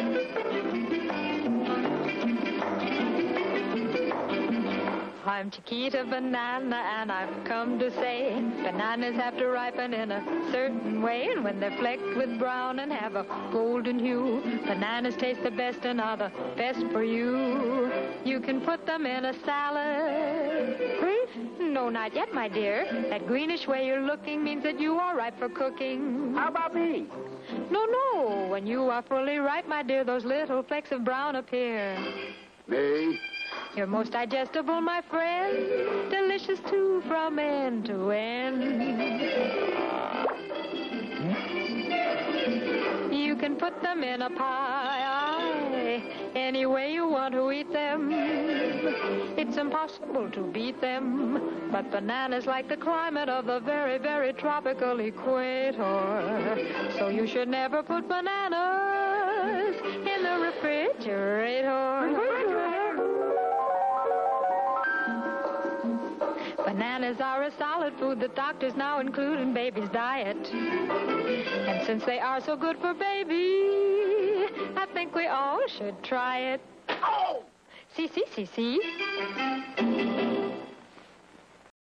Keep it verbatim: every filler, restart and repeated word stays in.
I'm Chiquita Banana, and I've come to say bananas have to ripen in a certain way. And when they're flecked with brown and have a golden hue, bananas taste the best and are the best for you. You can put them in a salad. Grief? No, not yet, my dear. That greenish way you're looking means that you are ripe for cooking. How about me? No, no. When you are fully ripe, my dear, those little flecks of brown appear. Me? You're most digestible, my friend. Delicious, too, from end to end. You can put them in a pie, any way you want to eat them. It's impossible to beat them. But bananas like the climate of the very, very tropical equator. So you should never put bananas in the refrigerator. Bananas are a solid food that doctors now include in baby's diet. And since they are so good for baby, I think we all should try it. Oh! See, see, see, see.